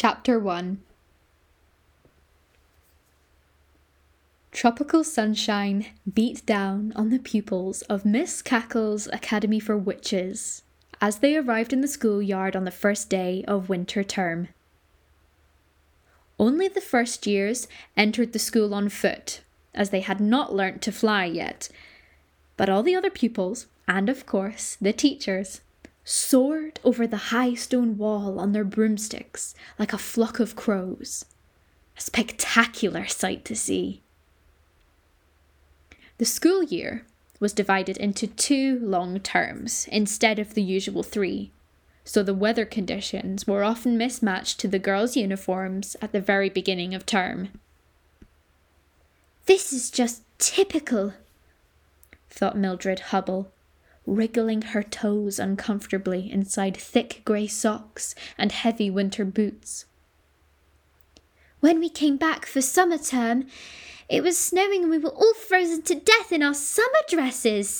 Chapter 1. Tropical sunshine beat down on the pupils of Miss Cackle's Academy for Witches as they arrived in the schoolyard on the first day of winter term. Only the first years entered the school on foot, as they had not learnt to fly yet, but all the other pupils, and of course the teachers, soared over the high stone wall on their broomsticks like a flock of crows. A spectacular sight to see. The school year was divided into 2 long terms instead of the usual 3, so the weather conditions were often mismatched to the girls' uniforms at the very beginning of term. "This is just typical," thought Mildred Hubble, wriggling her toes uncomfortably inside thick grey socks and heavy winter boots. "When we came back for summer term, it was snowing and we were all frozen to death in our summer dresses."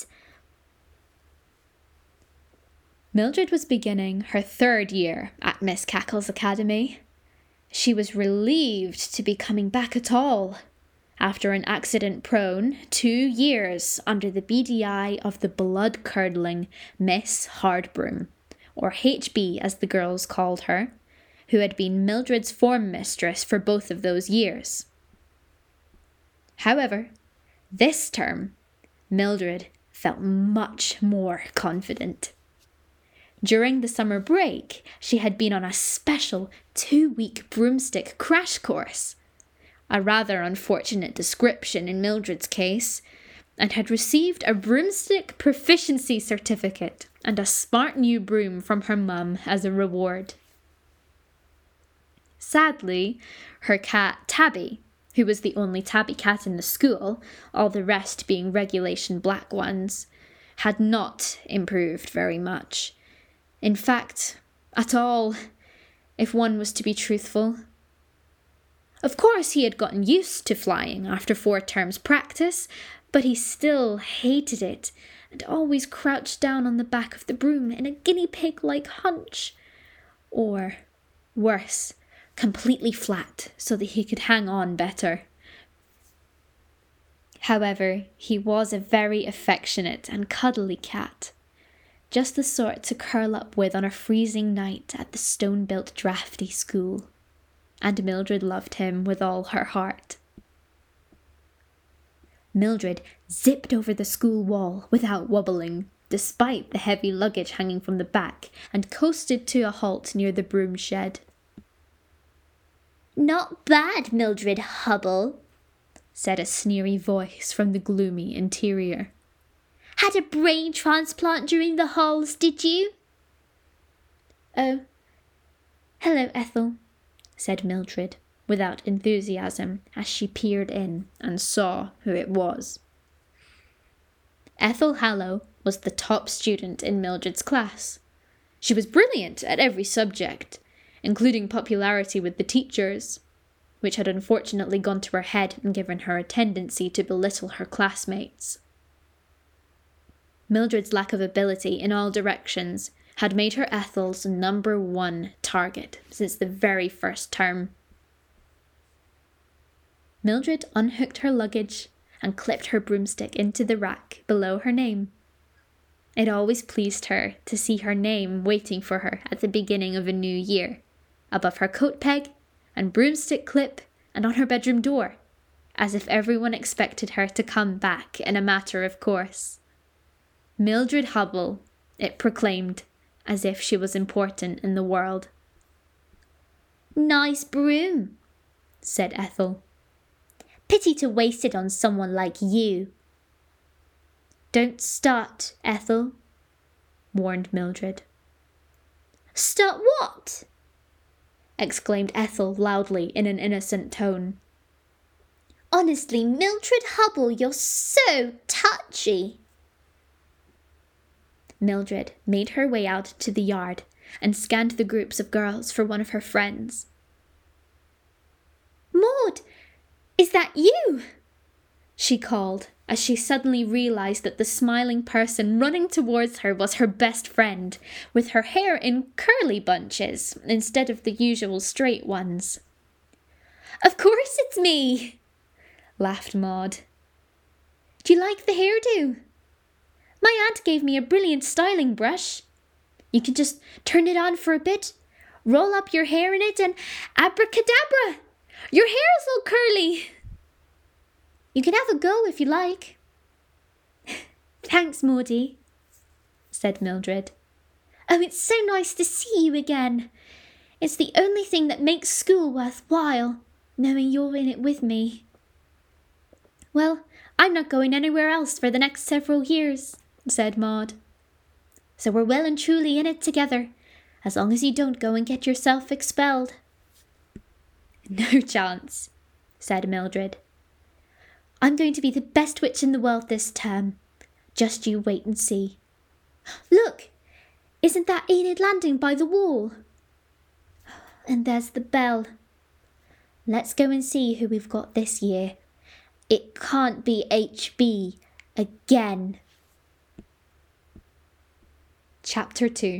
Mildred was beginning her 3rd year at Miss Cackle's Academy. She was relieved to be coming back at all, after an accident-prone 2 years under the beady eye of the blood-curdling Miss Hardbroom, or HB as the girls called her, who had been Mildred's form mistress for both of those years. However, this term, Mildred felt much more confident. During the summer break, she had been on a special 2-week broomstick crash course, a rather unfortunate description in Mildred's case, and had received a broomstick proficiency certificate and a smart new broom from her mum as a reward. Sadly, her cat Tabby, who was the only tabby cat in the school, all the rest being regulation black ones, had not improved very much. In fact, at all, if one was to be truthful. Of course, he had gotten used to flying after 4 terms practice, but he still hated it and always crouched down on the back of the broom in a guinea pig-like hunch. Or, worse, completely flat so that he could hang on better. However, he was a very affectionate and cuddly cat, just the sort to curl up with on a freezing night at the stone-built drafty school, and Mildred loved him with all her heart. Mildred zipped over the school wall without wobbling, despite the heavy luggage hanging from the back, and coasted to a halt near the broom shed. "Not bad, Mildred Hubble," said a sneery voice from the gloomy interior. "Had a brain transplant during the halls, did you?" "Oh, hello, Ethel," said Mildred, without enthusiasm, as she peered in and saw who it was. Ethel Hallow was the top student in Mildred's class. She was brilliant at every subject, including popularity with the teachers, which had unfortunately gone to her head and given her a tendency to belittle her classmates. Mildred's lack of ability in all directions had made her Ethel's number 1 target since the very first term. Mildred unhooked her luggage and clipped her broomstick into the rack below her name. It always pleased her to see her name waiting for her at the beginning of a new year, above her coat peg and broomstick clip and on her bedroom door, as if everyone expected her to come back in a matter of course. Mildred Hubble, it proclaimed, as if she was important in the world. "Nice broom," said Ethel. "Pity to waste it on someone like you." "Don't start, Ethel," warned Mildred. "Start what?" exclaimed Ethel loudly in an innocent tone. "Honestly, Mildred Hubble, you're so touchy." Mildred made her way out to the yard and scanned the groups of girls for one of her friends. "Maud, is that you?" she called, as she suddenly realised that the smiling person running towards her was her best friend, with her hair in curly bunches instead of the usual straight ones. "Of course it's me," laughed Maud. "Do you like the hairdo? My aunt gave me a brilliant styling brush. You can just turn it on for a bit, roll up your hair in it, and abracadabra! Your hair's all curly. You can have a go if you like." "Thanks, Maudie," said Mildred. "Oh, it's so nice to see you again. It's the only thing that makes school worthwhile, knowing you're in it with me." "Well, I'm not going anywhere else for the next several years," said Maud. "So we're well and truly in it together, as long as you don't go and get yourself expelled." "No chance," said Mildred. "I'm going to be the best witch in the world this term. Just you wait and see. Look! Isn't that Enid Landing by the wall? And there's the bell. Let's go and see who we've got this year. It can't be HB again." Chapter 2.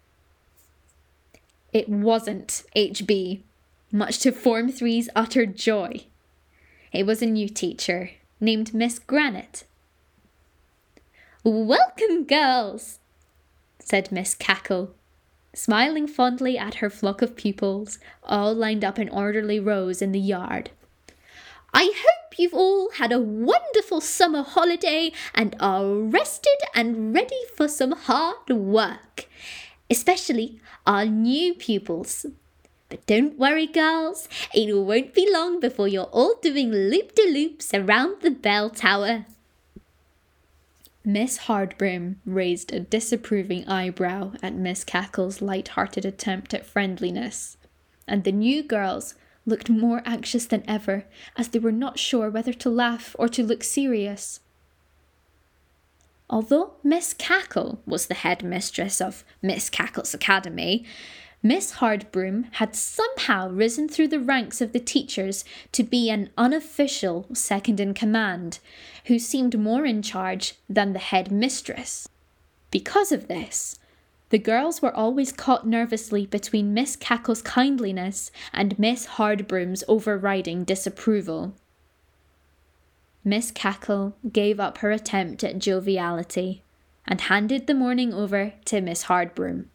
It wasn't HB, much to Form 3's utter joy. It was a new teacher, named Miss Granite. "Welcome, girls," said Miss Cackle, smiling fondly at her flock of pupils, all lined up in orderly rows in the yard. "I hope you've all had a wonderful summer holiday and are rested and ready for some hard work, especially our new pupils. But don't worry, girls, it won't be long before you're all doing loop-de-loops around the bell tower." Miss Hardbroom raised a disapproving eyebrow at Miss Cackle's light-hearted attempt at friendliness, and the new girls looked more anxious than ever, as they were not sure whether to laugh or to look serious. Although Miss Cackle was the headmistress of Miss Cackle's Academy, Miss Hardbroom had somehow risen through the ranks of the teachers to be an unofficial second-in-command, who seemed more in charge than the headmistress. Because of this, the girls were always caught nervously between Miss Cackle's kindliness and Miss Hardbroom's overriding disapproval. Miss Cackle gave up her attempt at joviality and handed the morning over to Miss Hardbroom.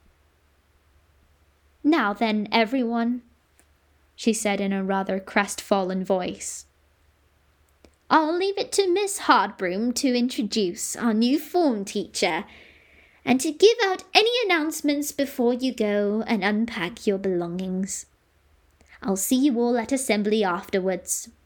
"Now then, everyone," she said in a rather crestfallen voice. "I'll leave it to Miss Hardbroom to introduce our new form teacher, and to give out any announcements before you go and unpack your belongings. I'll see you all at assembly afterwards.